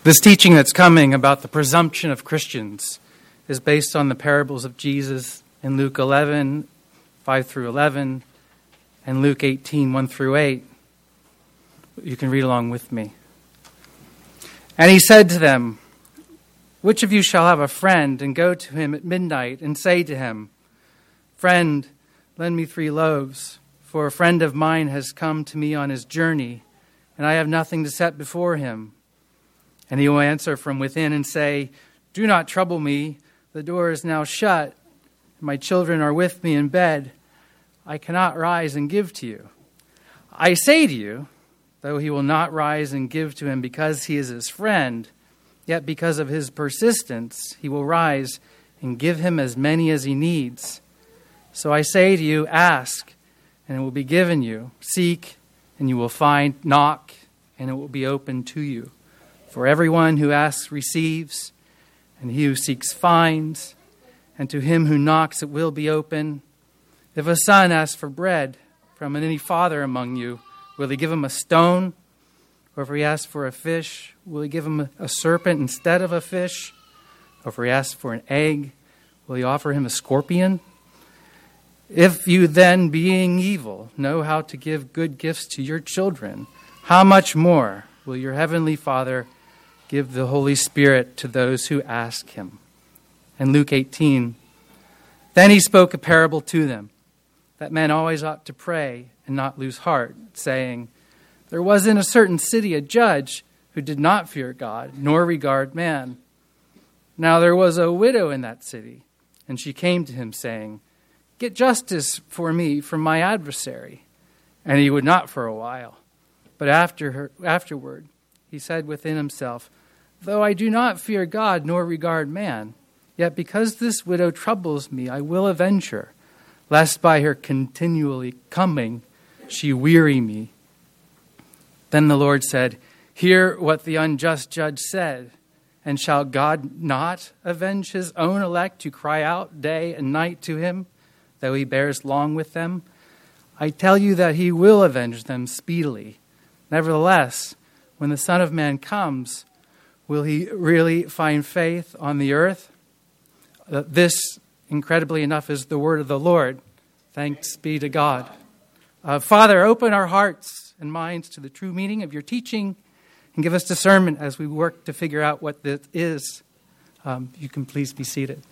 This teaching that's coming about the presumption of Christians is based on the parables of Jesus in Luke 11, 5 through 11, and Luke 18, 1 through 8. You can read along with me. And he said to them, "Which of you shall have a friend and go to him at midnight and say to him, 'Friend, lend me 3 loaves, for a friend of mine has come to me on his journey, and I have nothing to set before him?' And he will answer from within and say, 'Do not trouble me. The door is now shut, and my children are with me in bed. I cannot rise and give to you.' I say to you, though he will not rise and give to him because he is his friend, yet because of his persistence, he will rise and give him as many as he needs. So I say to you, ask, and it will be given you. Seek, and you will find. Knock, and it will be opened to you. For everyone who asks receives, and he who seeks finds, and to him who knocks it will be open. If a son asks for bread from any father among you, will he give him a stone? Or if he asks for a fish, will he give him a serpent instead of a fish? Or if he asks for an egg, will he offer him a scorpion? If you then, being evil, know how to give good gifts to your children, how much more will your heavenly Father give the Holy Spirit to those who ask him?" And Luke 18, "Then he spoke a parable to them, that men always ought to pray and not lose heart, saying, 'There was in a certain city a judge who did not fear God, nor regard man. Now there was a widow in that city, and she came to him, saying, "Get justice for me from my adversary." And he would not for a while. But afterward he said within himself, "Though I do not fear God nor regard man, yet because this widow troubles me, I will avenge her, lest by her continually coming she weary me." Then the Lord said, "Hear what the unjust judge said. And shall God not avenge his own elect who cry out day and night to him, though he bears long with them? I tell you that he will avenge them speedily. Nevertheless, when the Son of Man comes, will he really find faith on the earth?" This, incredibly enough, is the word of the Lord. Thanks be to God. Father, open our hearts and minds to the true meaning of your teaching and give us discernment as we work to figure out what this is. You can please be seated.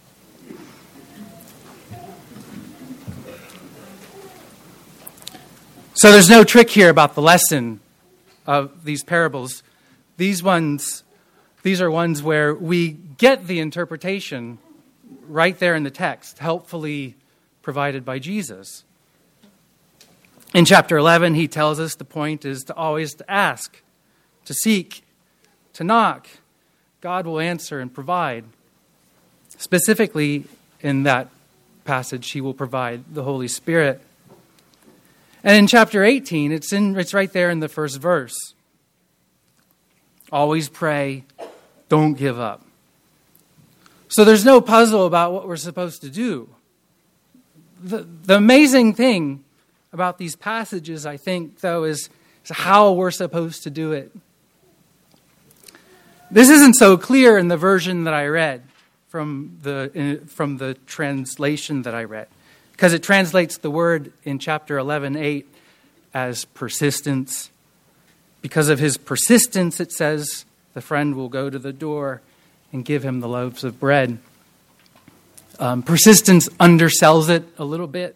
So there's no trick here about the lesson of these parables. These are ones where we get the interpretation right there in the text, helpfully provided by Jesus. In chapter 11, he tells us the point is to always to ask, to seek, to knock. God will answer and provide. Specifically, in that passage, he will provide the Holy Spirit. And in chapter 18, it's right there in the first verse. Always pray, don't give up. So there's no puzzle about what we're supposed to do. The amazing thing about these passages, I think, though, is how we're supposed to do it. This isn't so clear in the version that I read from the translation that I read, because it translates the word in chapter 11:8 as persistence. Because of his persistence, it says, the friend will go to the door and give him the loaves of bread. Persistence undersells it a little bit.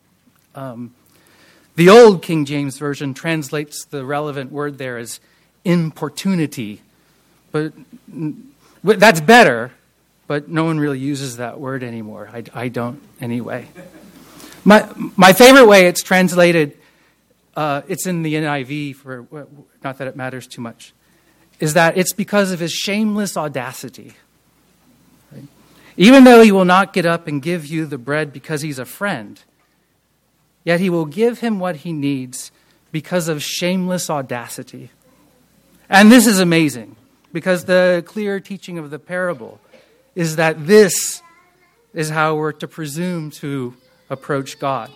The old King James Version translates the relevant word there as importunity. But that's better, but no one really uses that word anymore. I don't anyway. My favorite way it's translated, it's in the NIV, for not that it matters too much, is that it's because of his shameless audacity. Right? Even though he will not get up and give you the bread because he's a friend, yet he will give him what he needs because of shameless audacity. And this is amazing, because the clear teaching of the parable is that this is how we're to presume to approach God.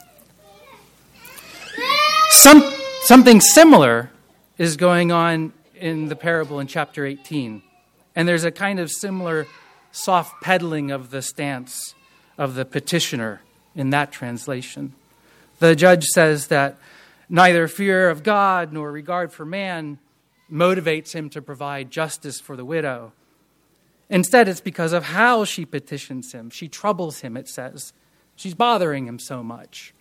Something similar is going on in the parable in chapter 18. And there's a kind of similar soft peddling of the stance of the petitioner in that translation. The judge says that neither fear of God nor regard for man motivates him to provide justice for the widow. Instead, it's because of how she petitions him. She troubles him, it says. She's bothering him so much.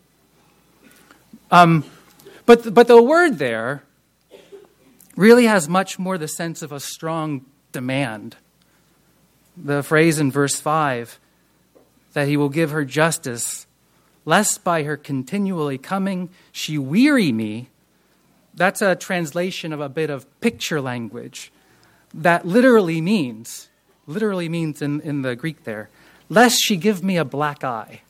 But the word there really has much more the sense of a strong demand. The phrase in verse 5, that he will give her justice, lest by her continually coming she weary me, that's a translation of a bit of picture language that literally means in the Greek there, lest she give me a black eye.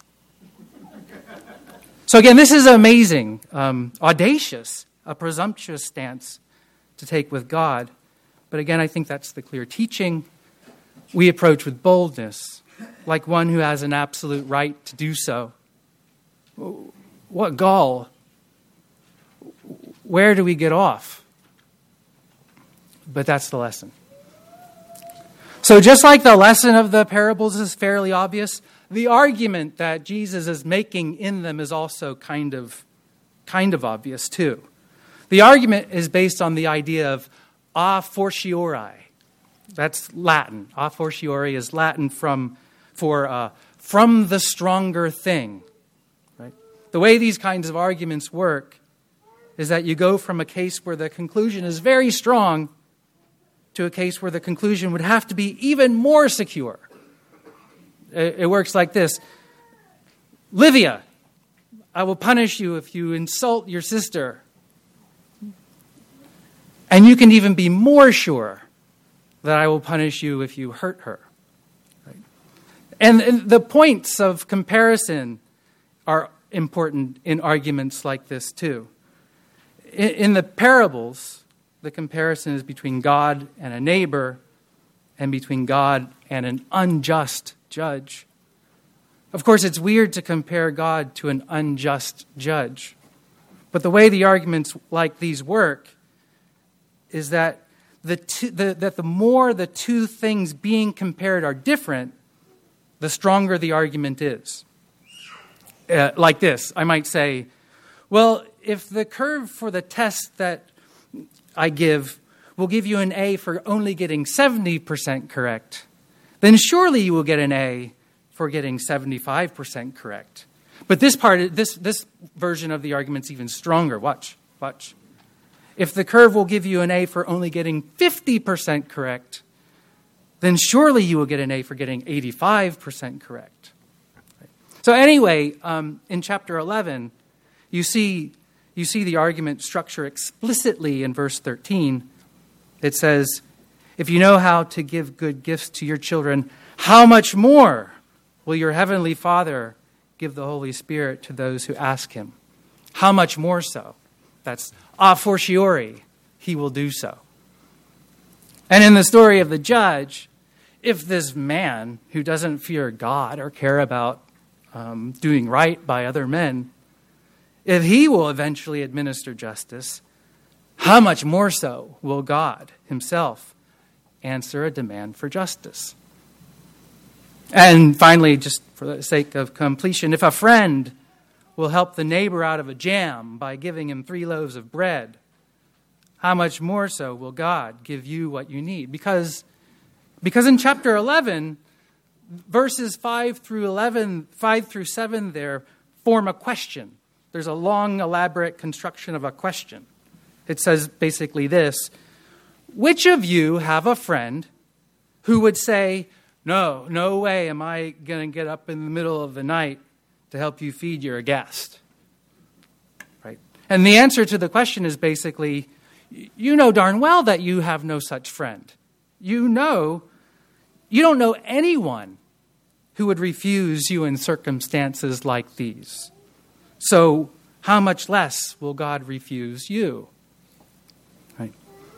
So again, this is amazing, audacious, a presumptuous stance to take with God. But again, I think that's the clear teaching. We approach with boldness, like one who has an absolute right to do so. What gall? Where do we get off? But that's the lesson. So just like the lesson of the parables is fairly obvious, the argument that Jesus is making in them is also kind of obvious too. The argument is based on the idea of a fortiori. That's Latin. A fortiori is Latin from the stronger thing. Right? The way these kinds of arguments work is that you go from a case where the conclusion is very strong to a case where the conclusion would have to be even more secure. It works like this. Livia, I will punish you if you insult your sister. And you can even be more sure that I will punish you if you hurt her. Right? And the points of comparison are important in arguments like this too. In the parables, the comparison is between God and a neighbor and between God and an unjust judge. Of course, it's weird to compare God to an unjust judge. But the way the arguments like these work is that the more the two things being compared are different, the stronger the argument is. Like this, I might say, well, if the curve for the test that I give will give you an A for only getting 70% correct, then surely you will get an A for getting 75% correct. But this version of the argument's even stronger. Watch. If the curve will give you an A for only getting 50% correct, then surely you will get an A for getting 85% correct. So anyway, in chapter 11, you see the argument structure explicitly in verse 13. It says, if you know how to give good gifts to your children, how much more will your heavenly Father give the Holy Spirit to those who ask him? How much more so? That's a fortiori, he will do so. And in the story of the judge, if this man who doesn't fear God or care about doing right by other men, if he will eventually administer justice, how much more so will God himself answer a demand for justice? And finally, just for the sake of completion, if a friend will help the neighbor out of a jam by giving him 3 loaves of bread, how much more so will God give you what you need? Because in chapter 11, verses 5 through 7 there form a question. There's a long, elaborate construction of a question. It says basically this: which of you have a friend who would say, no way am I going to get up in the middle of the night to help you feed your guest? Right? And the answer to the question is basically, you know darn well that you have no such friend. You don't know anyone who would refuse you in circumstances like these. So how much less will God refuse you? Right?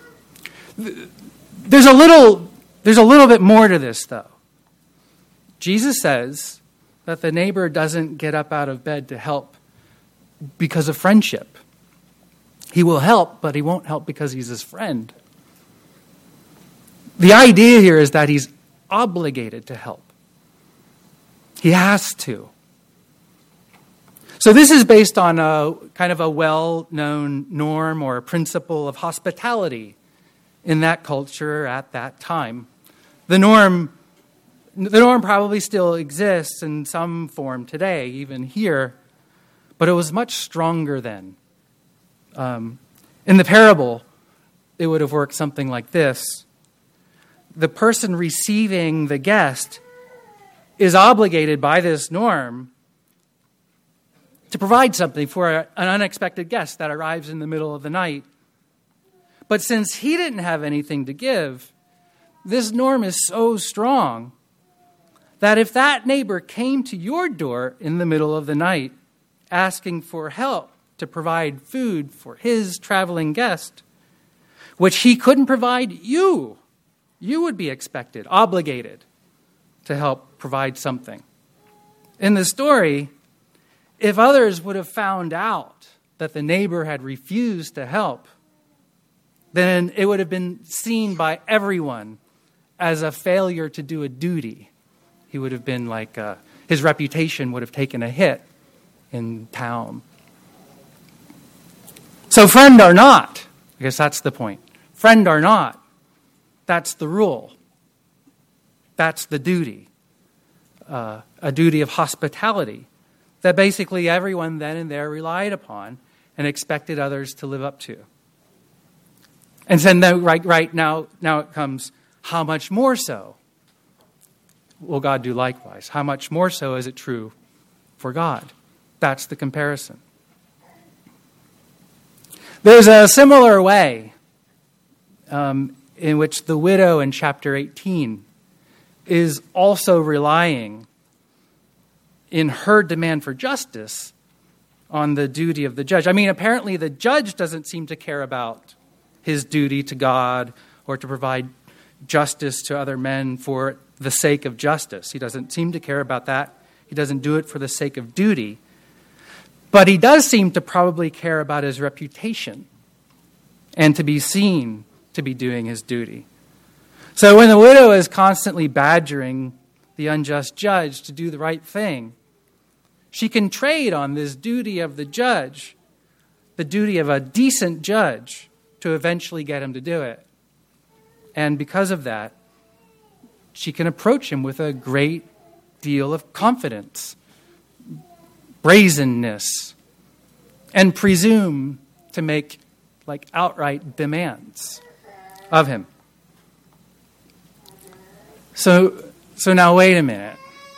There's a little bit more to this, though. Jesus says that the neighbor doesn't get up out of bed to help because of friendship. He will help, but he won't help because he's his friend. The idea here is that he's obligated to help. He has to. So this is based on a kind of a well-known norm or a principle of hospitality in that culture at that time. The norm probably still exists in some form today, even here, but it was much stronger then. In the parable, it would have worked something like this. The person receiving the guest is obligated by this norm to provide something for an unexpected guest that arrives in the middle of the night. But since he didn't have anything to give, this norm is so strong that if that neighbor came to your door in the middle of the night asking for help to provide food for his traveling guest, which he couldn't provide, you would be expected, obligated to help provide something. In the story, if others would have found out that the neighbor had refused to help, then it would have been seen by everyone as a failure to do a duty. He would have been like, his reputation would have taken a hit in town. So friend or not, I guess that's the point. Friend or not, that's the rule. That's the duty. A duty of hospitality that basically everyone then and there relied upon and expected others to live up to. And then right now it comes, how much more so will God do likewise? How much more so is it true for God? That's the comparison. There's a similar way in which the widow in chapter 18 is also relying in her demand for justice on the duty of the judge. I mean, apparently the judge doesn't seem to care about his duty to God or to provide justice to other men for the sake of justice. He doesn't seem to care about that. He doesn't do it for the sake of duty. But he does seem to probably care about his reputation and to be seen to be doing his duty. So when the widow is constantly badgering the unjust judge to do the right thing, she can trade on this duty of the judge, the duty of a decent judge, to eventually get him to do it. And because of that, she can approach him with a great deal of confidence, brazenness, and presume to make like outright demands of him. So now wait a minute.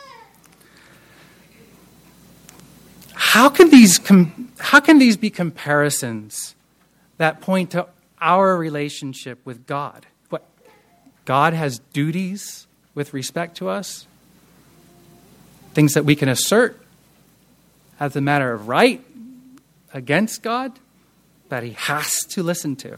How can these be comparisons that point to our relationship with God? What, God has duties with respect to us? Things that we can assert as a matter of right against God that he has to listen to.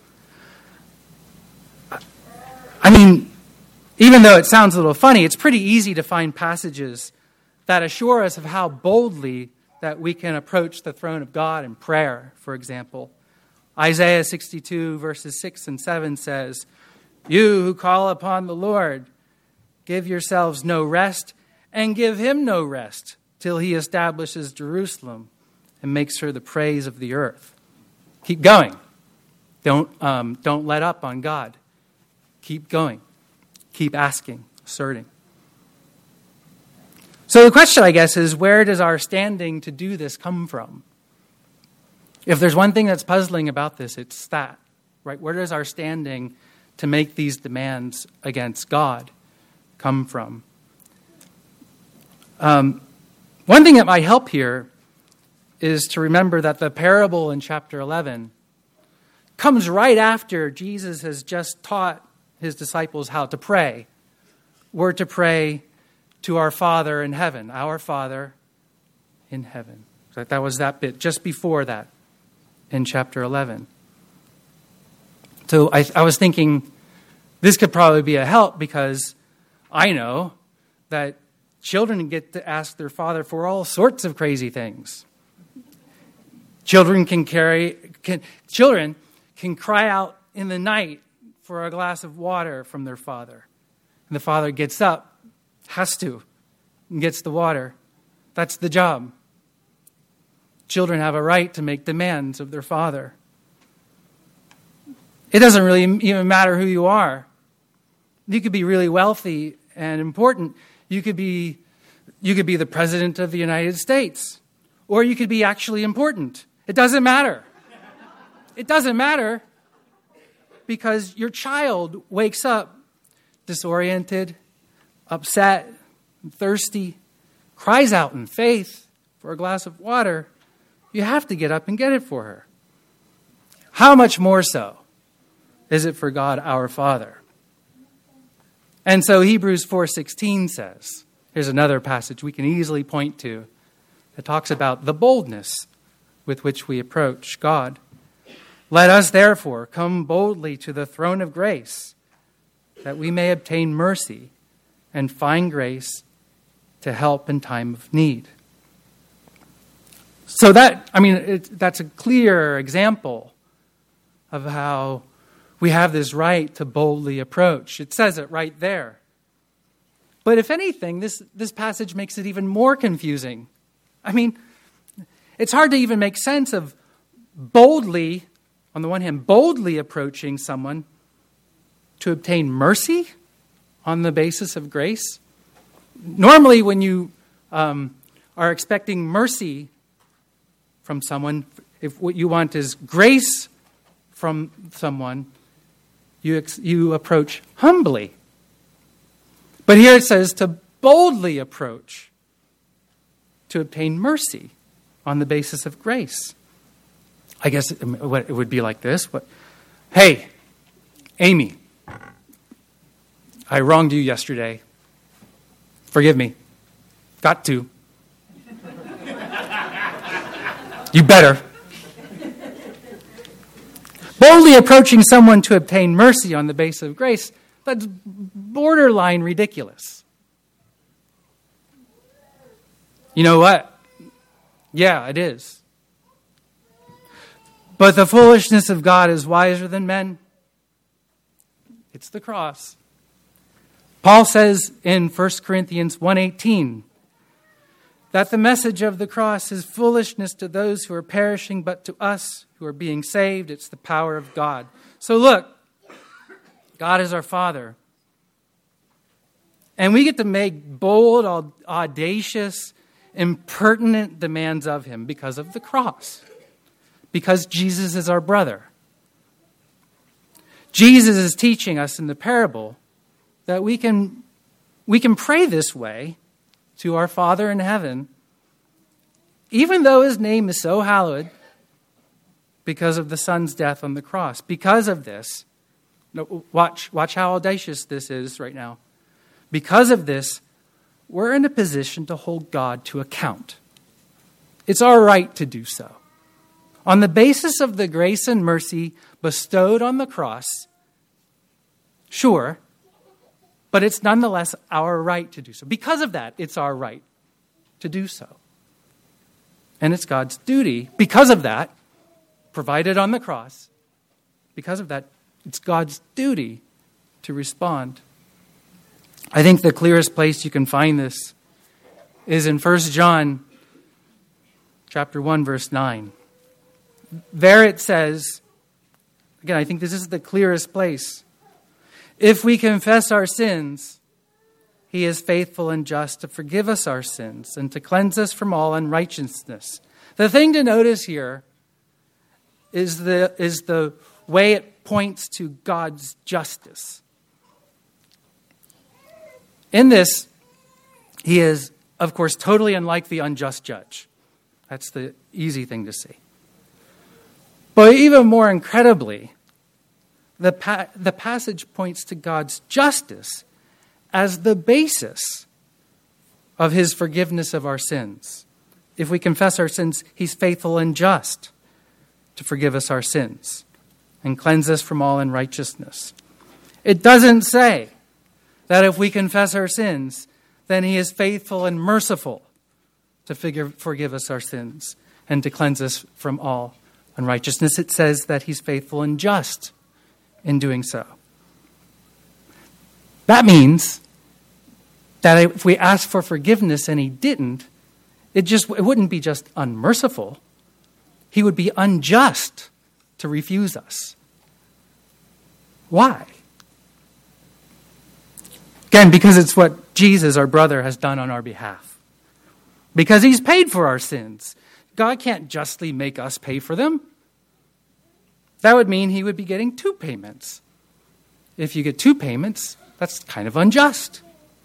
I mean, even though it sounds a little funny, it's pretty easy to find passages that assure us of how boldly that we can approach the throne of God in prayer, for example. Isaiah 62 verses 6 and 7 says, "You who call upon the Lord, give yourselves no rest and give him no rest till he establishes Jerusalem and makes her the praise of the earth." Keep going. Don't let up on God. Keep going. Keep asking, asserting. So the question, I guess, is where does our standing to do this come from? If there's one thing that's puzzling about this, it's that, right? Where does our standing to make these demands against God come from? One thing that might help here is to remember that the parable in chapter 11 comes right after Jesus has just taught his disciples how to pray. We're to pray to our Father in heaven, our Father in heaven. That was that bit just before that in chapter 11. So I was thinking this could probably be a help because I know that children get to ask their father for all sorts of crazy things. Children can cry out in the night for a glass of water from their father. And the father gets up, has to, and gets the water. That's the job. Children have a right to make demands of their father. It doesn't really even matter who you are. You could be really wealthy and important. You could be the president of the United States. Or you could be actually important. It doesn't matter. It doesn't matter because your child wakes up disoriented, upset, thirsty, cries out in faith for a glass of water. You have to get up and get it for her. How much more so is it for God our Father? And so Hebrews 4:16 says, here's another passage we can easily point to that talks about the boldness with which we approach God. Let us therefore come boldly to the throne of grace, that we may obtain mercy and find grace to help in time of need. So that's a clear example of how we have this right to boldly approach. It says it right there. But if anything, this passage makes it even more confusing. I mean, it's hard to even make sense of boldly, on the one hand, boldly approaching someone to obtain mercy on the basis of grace. Normally, when you are expecting mercy from someone, if what you want is grace from someone, you approach humbly. But here it says to boldly approach to obtain mercy on the basis of grace. I guess it would be like this. Hey, Amy, I wronged you yesterday. Forgive me. Got to. You better. Boldly approaching someone to obtain mercy on the basis of grace, that's borderline ridiculous. You know what? Yeah, it is. But the foolishness of God is wiser than men. It's the cross. Paul says in 1 Corinthians 1:18 that the message of the cross is foolishness to those who are perishing, but to us who are being saved, it's the power of God. So look, God is our Father. And we get to make bold, audacious, impertinent demands of him because of the cross. Because Jesus is our brother. Jesus is teaching us in the parable that we can pray this way to our Father in heaven, even though his name is so hallowed because of the Son's death on the cross. Because of this, watch how audacious this is right now. Because of this, we're in a position to hold God to account. It's our right to do so. On the basis of the grace and mercy bestowed on the cross, sure, but it's nonetheless our right to do so. Because of that, it's our right to do so. And it's God's duty, because of that, provided on the cross, because of that, it's God's duty to respond. I think the clearest place you can find this is in 1 John chapter 1, verse 9. There it says, again, I think this is the clearest place. If we confess our sins, he is faithful and just to forgive us our sins and to cleanse us from all unrighteousness. The thing to notice here is the way it points to God's justice. In this, he is, of course, totally unlike the unjust judge. That's the easy thing to see. But even more incredibly, the passage points to God's justice as the basis of his forgiveness of our sins. If we confess our sins, he's faithful and just to forgive us our sins and cleanse us from all unrighteousness. It doesn't say that if we confess our sins, then he is faithful and merciful to forgive us our sins and to cleanse us from all unrighteousness. It says that he's faithful and just in doing so. That means that if we asked for forgiveness and he didn't, it wouldn't be just unmerciful. He would be unjust to refuse us. Why? Again, because it's what Jesus, our brother, has done on our behalf. Because he's paid for our sins. God can't justly make us pay for them. That would mean he would be getting 2 payments. If you get 2 payments, that's kind of unjust.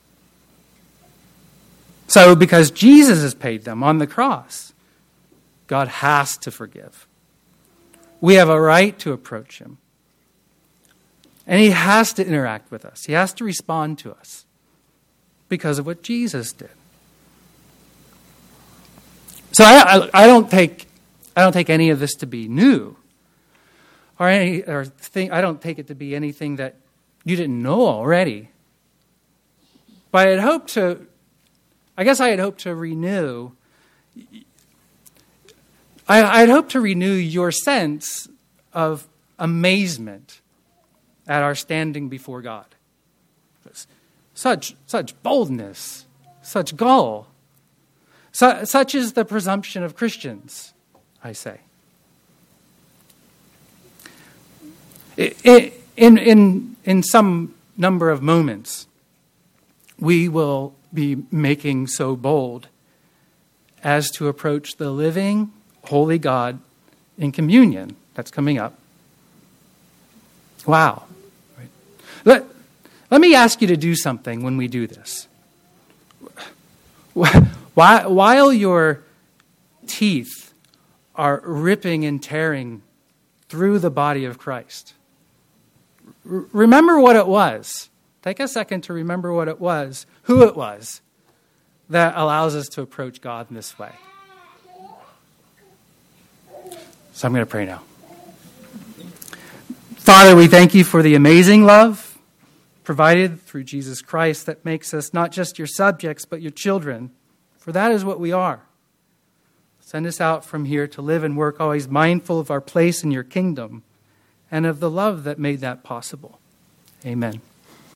So because Jesus has paid them on the cross, God has to forgive. We have a right to approach him. And he has to interact with us. He has to respond to us because of what Jesus did. So I don't take any of this to be new, I don't take it to be anything that you didn't know already. But I had hoped to renew. I'd hoped to renew your sense of amazement at our standing before God. Such boldness, such gall. Such is the presumption of Christians, I say. In some number of moments, we will be making so bold as to approach the living, holy God in communion. That's coming up. Wow. Let me ask you to do something when we do this. While your teeth are ripping and tearing through the body of Christ, remember what it was. Take a second to remember what it was, who it was that allows us to approach God in this way. So I'm going to pray now. Father, we thank you for the amazing love provided through Jesus Christ that makes us not just your subjects, but your children. For that is what we are. Send us out from here to live and work always mindful of our place in your kingdom and of the love that made that possible. Amen.